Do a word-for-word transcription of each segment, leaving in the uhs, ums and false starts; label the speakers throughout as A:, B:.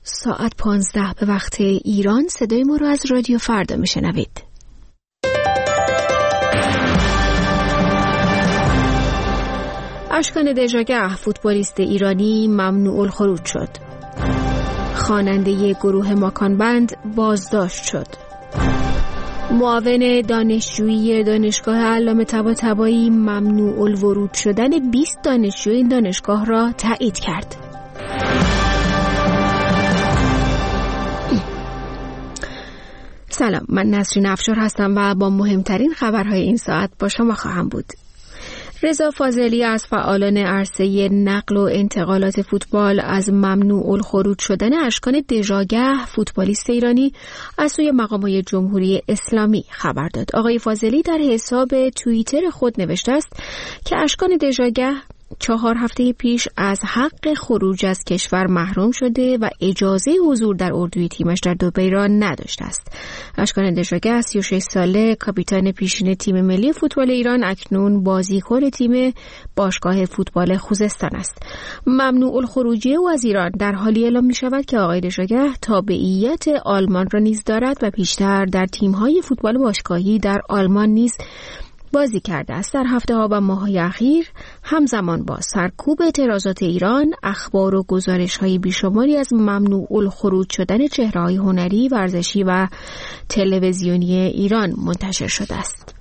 A: ساعت پانزده به وقت ایران. صدای ما رو از رادیو فردا میشنوید. اشکان دژاگه فوتبالیست ایرانی ممنوع الخروج شد. خواننده گروه ماکان بند بازداشت شد. معاون دانشجویی دانشگاه علامه طباطبایی ممنوع الورود شدن بیست دانشجوی این دانشگاه را تایید کرد. سلام، من نسرین افشار هستم و با مهمترین خبرهای این ساعت با شما خواهم بود. رضا فاضلی از فعالان عرصه نقل و انتقالات فوتبال از ممنوع الخروج شدن اشکان دژاگه فوتبالیست ایرانی از سوی مقامات جمهوری اسلامی خبر داد. آقای فاضلی در حساب توییتر خود نوشته است که اشکان دژاگه چهار هفته پیش از حق خروج از کشور محروم شده و اجازه حضور در اردوی تیمش در دبی را نداشته است. اشکان دژاگه سی و شش ساله، کاپیتان پیشین تیم ملی فوتبال ایران، اکنون بازیکن تیم باشگاه فوتبال خوزستان است. ممنوع الخروجی او از ایران در حالی اعلام می شود که آقای دژاگه تابعیت آلمان را نیز دارد و پیشتر در تیم‌های فوتبال باشگاهی در آلمان نیز بازی کرده است. در هفته ها و ماه‌های اخیر همزمان با سرکوب اعتراضات ایران، اخبار و گزارش‌های بیشماری از ممنوع الخروج شدن چهره‌های هنری، ورزشی و تلویزیونی ایران منتشر شده است.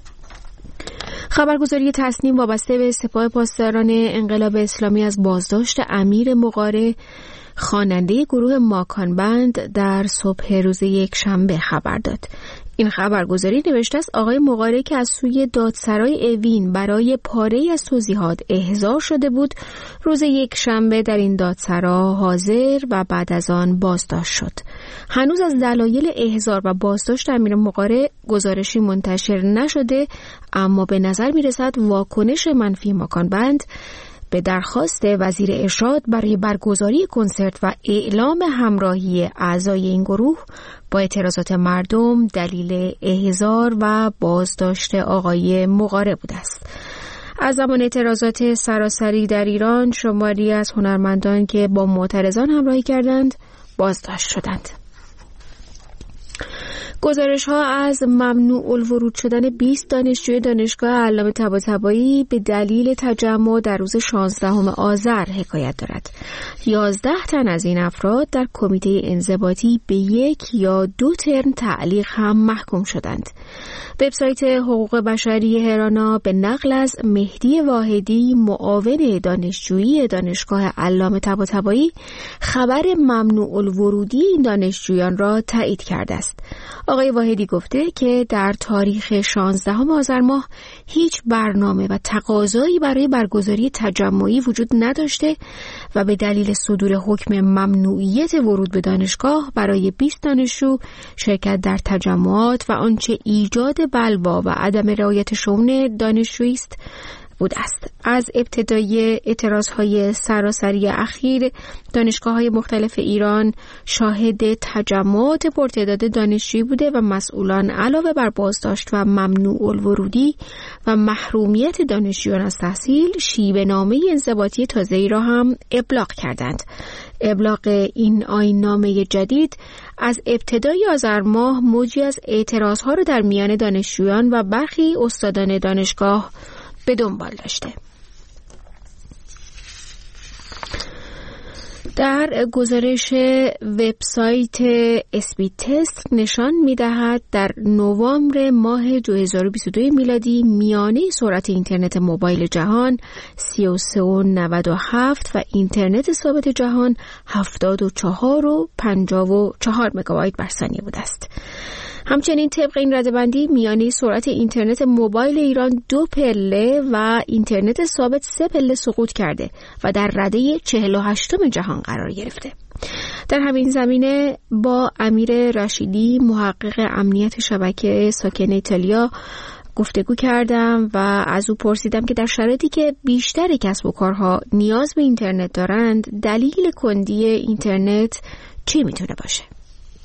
A: خبرگزاری تصنیم وابسته به سپاه پاسداران انقلاب اسلامی از بازداشت امیر مغاره، خواننده گروه ماکان بند، در صبح روز یک شنبه خبر داد. این خبرگزاری نوشته است آقای مغاره که از سوی دادسرای اوین برای پاره‌ای از توضیحات احضار شده بود، روز یک شنبه در این دادسرا حاضر و بعد از آن بازداشت شد. هنوز از دلایل احضار و بازداشت امیر مغاره گزارشی منتشر نشده، اما به نظر می‌رسد واکنش منفی ماکان بند به درخواست وزیر ارشاد برای برگزاری کنسرت و اعلام همراهی اعضای این گروه با اعتراضات مردم دلیل احضار و بازداشت آقای مغاره بوده است. از زمان اعتراضات سراسری در ایران، شماری از هنرمندان که با معترضان همراهی کردند بازداشت شدند. گزارش ها از ممنوع الورود شدن بیست دانشجوی دانشگاه علامه طباطبایی به دلیل تجمع در روز شانزدهم آذر حکایت دارد. یازده تن از این افراد در کمیته انضباطی به یک یا دو ترم تعلیق هم محکوم شدند. وبسایت حقوق بشری هرانا به نقل از مهدی واحدی، معاون دانشجویی دانشگاه علامه طباطبایی، خبر ممنوع الورودی این دانشجویان را تایید کرده است. آقای واحدی گفته که در تاریخ شانزدهم آذر ماه هیچ برنامه و تقاضایی برای برگزاری تجمعی وجود نداشته و به دلیل صدور حکم ممنوعیت ورود به دانشگاه برای بیست دانشجو شرکت در تجمعات و آنچه ایجاد بلوا و عدم رعایت شؤون دانشجویی است بود است. از ابتدای اعتراضهای سراسری اخیر، دانشگاه‌های مختلف ایران شاهد تجمعات پرتعداد دانشجویی بوده و مسئولان علاوه بر بازداشت و ممنوع الورودی و محرومیت دانشجویان از تحصیل، شیوه‌نامه انضباطی تازه‌ای را هم ابلاغ کردند. ابلاغ این آیین‌نامه جدید از ابتدای آذر ماه موجی از اعتراضها را در میان دانشجویان و برخی استادان دانشگاه به دنبال داشته. در گزارش وبسایت اسپید تست نشان می‌دهد در نوامبر ماه دو هزار و بیست و دو میلادی میانه سرعت اینترنت موبایل جهان سی و سه و نود و هفت و اینترنت ثابت جهان هفتاد و چهار و پنجاه و چهار مگابایت بر ثانیه بوده است. همچنین طبق این رده‌بندی میانه سرعت اینترنت موبایل ایران دو پله و اینترنت ثابت سه پله سقوط کرده و در رده چهل و هشتم جهان قرار گرفته. در همین زمینه با امیر رشیدی، محقق امنیت شبکه ساکن ایتالیا، گفتگو کردم و از او پرسیدم که در شرایطی که بیشتر کسب و کارها نیاز به اینترنت دارند، دلیل کندی اینترنت چی میتونه باشه؟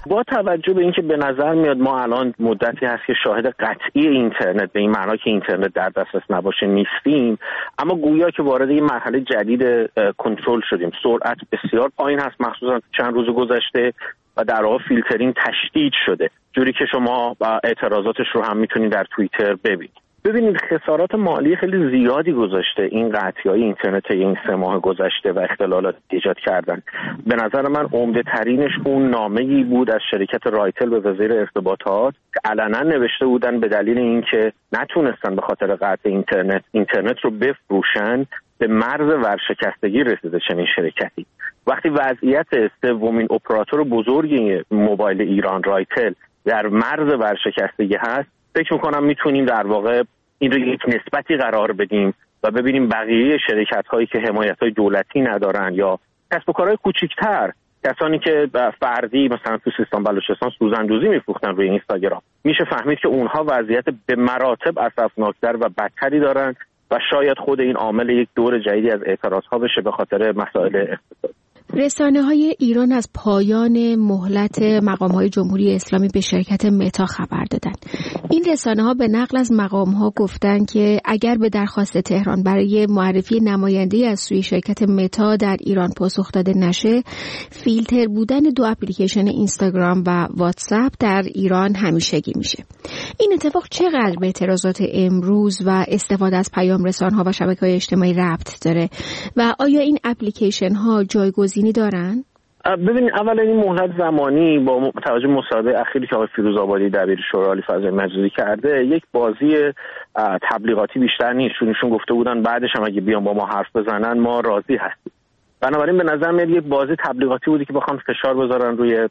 B: با توجه به اینکه به نظر میاد ما الان مدتی هست که شاهد قطعی اینترنت به این معنا که اینترنت در دسترس نباشه نیستیم، اما گویا که وارد یه مرحله جدید کنترل شدیم. سرعت بسیار پایین هست مخصوصا چند روز گذشته و در واقع فیلترینگ تشدید شده، جوری که شما اعتراضاتش رو هم میتونید در توییتر ببینید. ببینید خسارات مالی خیلی زیادی گذاشته این قطعی‌های اینترنت این سه ماه گذشته و اختلالات ایجاد کردن. به نظر من عمده ترینش اون نامه‌ای بود از شرکت رایتل به وزیر ارتباطات که علنا نوشته بودن به دلیل اینکه نتونستن به خاطر قطع اینترنت اینترنت رو بفروشن به مرز ورشکستگی رسیده چنین شرکتی. وقتی وضعیت سومین اپراتور بزرگ موبایل ایران رایتل در مرز ورشکستگی هست، فکر می‌کنم میتونیم در واقع این رو یک نسبتی قرار بدیم و ببینیم بقیه شرکت‌هایی که حمایت‌های دولتی ندارن یا کسب و کارهای کوچیک‌تر، کسانی که فردی مثلا تو سیستان بلوچستان سوزندوزی می‌فروختن روی اینستاگرام، میشه فهمید که اونها وضعیت به مراتب اسفناکتر و بدتری دارن و شاید خود این عامل یک دور جدیدی از اعتراض‌ها بشه به خاطر مسائل اقتصادی.
A: رسانه‌های ایران از پایان مهلت مقام‌های جمهوری اسلامی به شرکت متا خبر دادند. این رسانه‌ها به نقل از مقام‌ها گفتند که اگر به درخواست تهران برای معرفی نماینده‌ای از سوی شرکت متا در ایران پاسخ داده نشه، فیلتر بودن دو اپلیکیشن اینستاگرام و واتساپ در ایران همیشگی میشه. این اتفاق چقدر به اعتراضات امروز و استفاده از پیام رسانه‌ها و شبکه‌های اجتماعی ربط داره و آیا این اپلیکیشن‌ها جایگزینی دارن؟
B: ببینید اولا این مهلت زمانی با توجه مصاحبه اخیری که آقای فیروزآبادی دبیر شورای عالی فضای مجازی کرده یک بازی تبلیغاتی بیشتر نیست، چون ایشون گفته بودن بعدش هم اگه بیان با ما حرف بزنن ما راضی هستیم. بنابراین به نظر میاد یک بازی تبلیغاتی بودی که بخوام فشار بذارن روی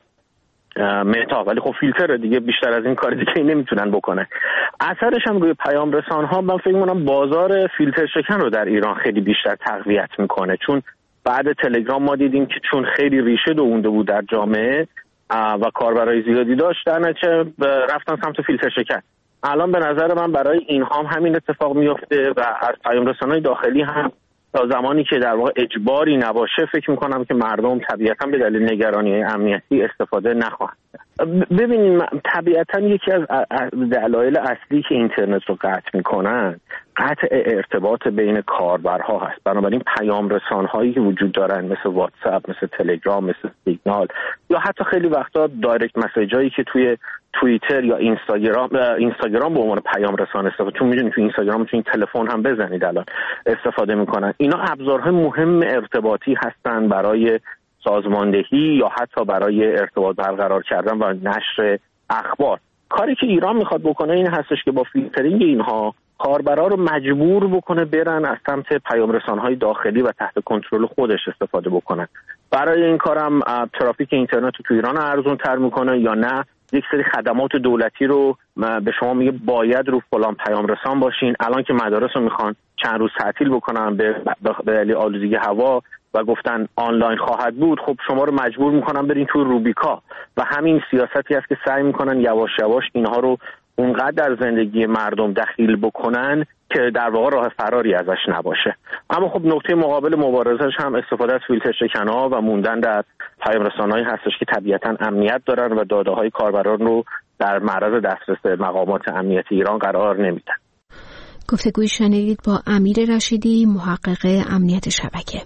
B: متا، ولی خب فیلتر دیگه بیشتر از این کار دیگه نمیتونن بکنن. اثرش هم روی پیام رسان‌ها من فکر می‌کنم بازار فیلتر شکن رو در ایران خیلی بیشتر تقویت میکنه، چون بعد تلگرام ما دیدیم که چون خیلی ریشه دوونده بود در جامعه و کاربرای زیادی داشت، در نتیجه رفتن سمت فیلتر شکن. الان به نظر من برای اینها هم همین اتفاق میفته و از پیام رسان‌های داخلی هم تا زمانی که در واقع اجباری نباشه فکر میکنم که مردم طبیعتاً به دلیل نگرانی امنیتی استفاده نخواهند. ببینید طبیعتاً یکی از دلایل اصلی که اینترنت رو قطع میکنن قطع ارتباط بین کاربرها هست. بنابراین پیام رسان‌هایی که وجود دارن مثل واتساپ، مثل تلگرام، مثل سیگنال یا حتی خیلی وقتا دایرکت مسیجایی که توی توییتر یا اینستاگرام اینستاگرام به عنوان پیام رسان استفاده، چون میدونید تو اینستاگرام میتونید تلفن هم بزنید الان استفاده میکنن. اینا ابزارهای مهم ارتباطی هستن برای سازماندهی یا حتی برای ارتباط برقرار کردن و نشر اخبار. کاری که ایران میخواد بکنه این هستش که با فیلترینگ اینها کاربرا رو مجبور بکنه برن از سمت پیام رسان‌های داخلی و تحت کنترل خودش استفاده بکنن. برای این کارم ترافیک اینترنت رو تو ایران ارزون تر میکنه یا نه یک سری خدمات دولتی رو به شما میگه باید رو فلان پیام رسان باشین. الان که مدارس رو میخوان چند روز تعطیل بکنن به دلیل آلودگی هوا و گفتن آنلاین خواهد بود، خب شما رو مجبور میکنن برین توی روبیکا و همین سیاستی است که سعی میکنن یواش یواش اینها رو اونقدر در زندگی مردم دخیل بکنن که در واقع راه فراری ازش نباشه. اما خب نقطه مقابل مبارزش هم استفاده از فیلتر شکن‌ها و موندن در پیام رسانه‌هایی هستش که طبیعتاً امنیت دارن و داده‌های کاربران رو در معرض دسترس مقامات امنیتی ایران قرار نمیدن.
A: گفتگوی شنیدید با امیر رشیدی، محقق امنیت شبکه.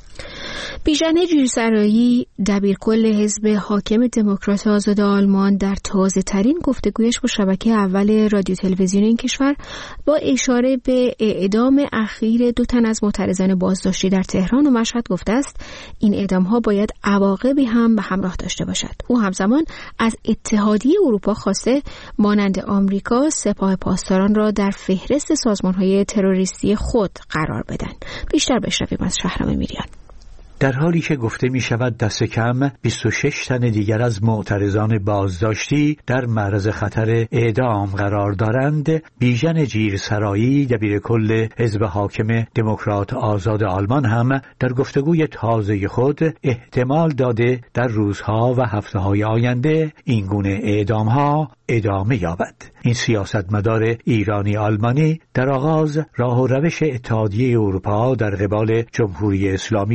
A: بیژن جیرسرایی دبیرکل حزب حاکم دموکرات آزاد آلمان در تازه ترین گفتگویش با شبکه اول رادیو تلویزیون این کشور با اشاره به اعدام اخیر دو تن از معترضان بازداشتی در تهران و مشهد گفته است این اعدام‌ها باید عواقبی هم به همراه داشته باشد. او همزمان از اتحادیه اروپا خواسته مانند آمریکا سپاه پاسداران را در فهرست سازمان‌های تروریستی خود قرار بدن. بیشتر بشنویم از شهرام میریان.
C: در حالی که گفته می شود دست کم بیست و شش تن دیگر از معترضان بازداشتی در معرض خطر اعدام قرار دارند، بیژن جیرسرایی دبیرکل حزب حاکم دموکرات آزاد آلمان هم در گفتگوی تازه خود احتمال داده در روزها و هفته‌های آینده این گونه اعدام‌ها ادامه یابد. این سیاستمدار ایرانی آلمانی در آغاز راه و روش اتحادیه اروپا در قبال جمهوری اسلامی را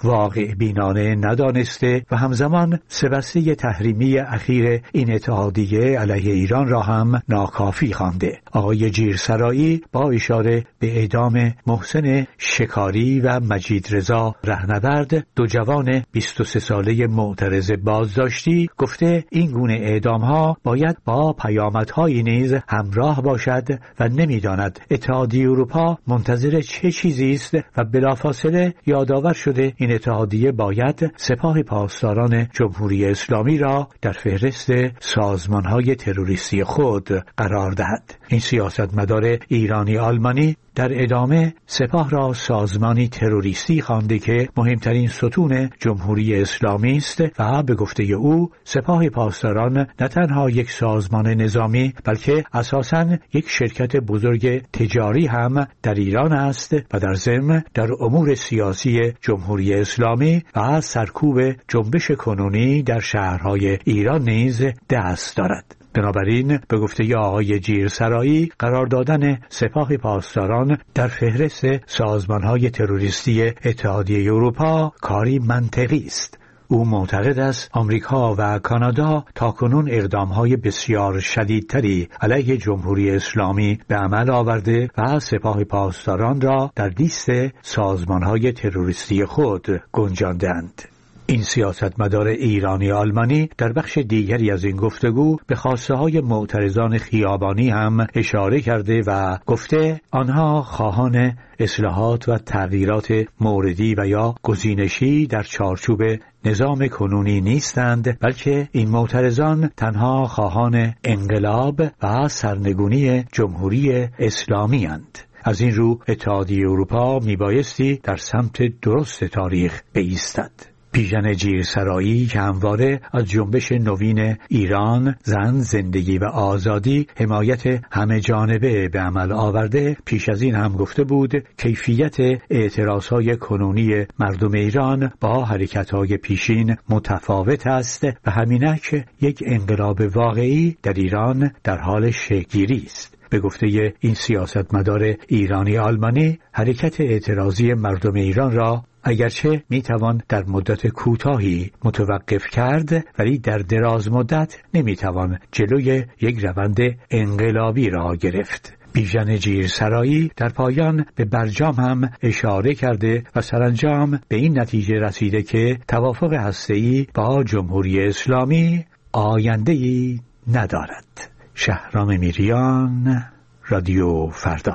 C: واقع بینانه ندانسته و همزمان سبسته تحریمی اخیر این اتحادیه علیه ایران را هم ناکافی خوانده. آقای جیرسرایی با اشاره به اعدام محسن شکاری و مجید رضا رهنورد، دو جوان بیست و سه ساله معترض بازداشتی، گفته این گونه اعدام‌ها باید با پیامدهایی نیز همراه باشد و نمی‌داند اتحادیه اروپا منتظر چه چیزی است و بلافاصله یادآور شده این اتحادیه باید سپاه پاسداران جمهوری اسلامی را در فهرست سازمان‌های تروریستی خود قرار دهد. این سیاستمدار ایرانی آلمانی در ادامه سپاه را سازمانی تروریستی خوانده که مهمترین ستون جمهوری اسلامی است و به گفته او سپاه پاسداران نه تنها یک سازمان نظامی بلکه اساساً یک شرکت بزرگ تجاری هم در ایران است و در ضمن در امور سیاسی جمهوری اسلامی و سرکوب جنبش کنونی در شهرهای ایران نیز دست دارد. بنابراین به گفته آقای جیرسرایی قرار دادن سپاه پاسداران در فهرست سازمان‌های تروریستی اتحادیه اروپا کاری منطقی است. او معتقد است آمریکا و کانادا تاکنون اقدام‌های بسیار شدیدتری علیه جمهوری اسلامی به عمل آورده و سپاه پاسداران را در لیست سازمان‌های تروریستی خود گنجاندند. این سیاستمدار ایرانی آلمانی در بخش دیگری از این گفتگو به خواسته های معترضان خیابانی هم اشاره کرده و گفته آنها خواهان اصلاحات و تغییرات موردی و یا گزینشی در چارچوب نظام کنونی نیستند، بلکه این معترضان تنها خواهان انقلاب و سرنگونی جمهوری اسلامی اند. از این رو اتحادیه اروپا میبایستی در سمت درست تاریخ بایستد. بیژن جیرسرایی که همواره از جنبش نوین ایران، زن، زندگی و آزادی حمایت همه جانبه به عمل آورده، پیش از این هم گفته بود کیفیت اعتراضهای کنونی مردم ایران با حرکت‌های پیشین متفاوت است و همینک یک انقلاب واقعی در ایران در حال شکل‌گیری است. به گفته این سیاستمدار ایرانی آلمانی، حرکت اعتراضی مردم ایران را اگرچه میتوان در مدت کوتاهی متوقف کرد، ولی در دراز مدت نمیتوان جلوی یک روند انقلابی را گرفت. بیژن جیرسرایی در پایان به برجام هم اشاره کرده و سرانجام به این نتیجه رسیده که توافق هسته‌ای با جمهوری اسلامی آینده‌ای ندارد. شهرام میریان، رادیو فردا.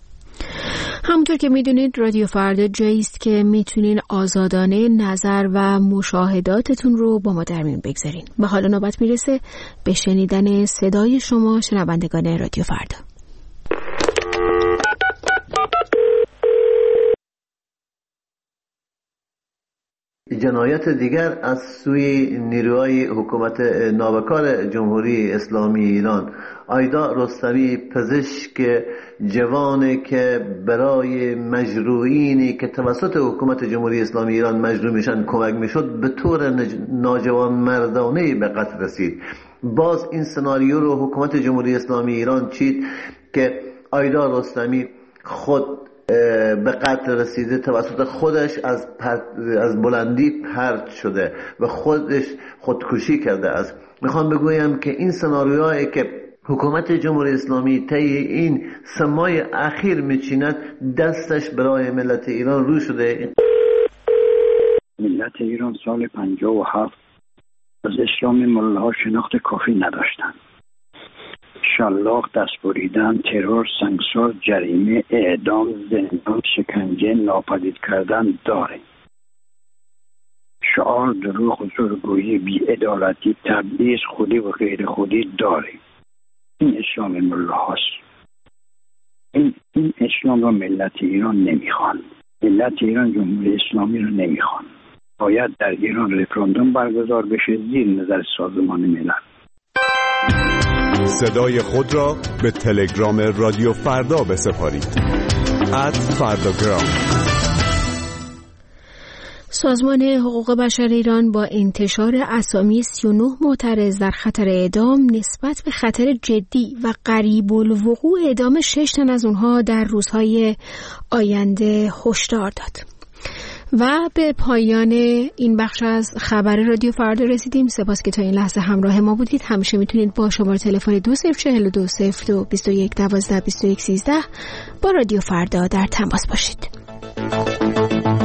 A: همونطور که میدونید رادیو فردا جایی است که میتونین آزادانه نظر و مشاهداتتون رو با ما در میون بگذارین. و حالا نوبت میرسه به شنیدن صدای شما شنوندگان رادیو فردا.
D: جنایت دیگر از سوی نیروهای حکومت نابکار جمهوری اسلامی ایران. آیدا رستمی، پزشک جوانی که برای مجروحینی که توسط حکومت جمهوری اسلامی ایران مجروح میشن کمک میشد، به طور ناجوان مردانه به قتل رسید. باز این سناریو رو حکومت جمهوری اسلامی ایران چید که آیدا رستمی خود به قتل رسیده، توسط خودش از از بلندی پرت شده و خودش خودکشی کرده است. میخوام بگویم که این سناریوهایی که حکومت جمهوری اسلامی طی این سه ماه اخیر میچیند، دستش برای ملت ایران رو شده.
E: ملت ایران سال پنجاه و هفت از اسلام ملاها شناخت کافی نداشتند. شلاق، دست بریدن، ترور، سنگسار، جریمه، اعدام، زندان، شکنجه، ناپدید کردن داره. شعار، دروغ، زورگویی، بی‌عدالتی، تبعیض، خودی و غیر خودی داره. این اسلام ملاهاست. این این اسلام را ملت ایران نمیخوان. ملت ایران جمهوری اسلامی را نمیخوان. باید در ایران رفراندوم برگزار بشه زیر نظر سازمان ملل.
F: صدای خود را به تلگرام رادیو فردا بسپارید. ات فرداگرام.
A: سازمان حقوق بشر ایران با انتشار اسامی سی و نه معترض در خطر اعدام نسبت به خطر جدی و قریب الوقوع اعدام شش تن از اونها در روزهای آینده هشدار داد. و به پایان این بخش از خبر رادیو فردا رسیدیم. سپاس که تا این لحظه همراه ما بودید. همیشه میتونید با شماره تلفن دو صفر چهل و دو صفر دو بیست و یک دوازده بیست و یک سیزده با رادیو فردا در تماس باشید.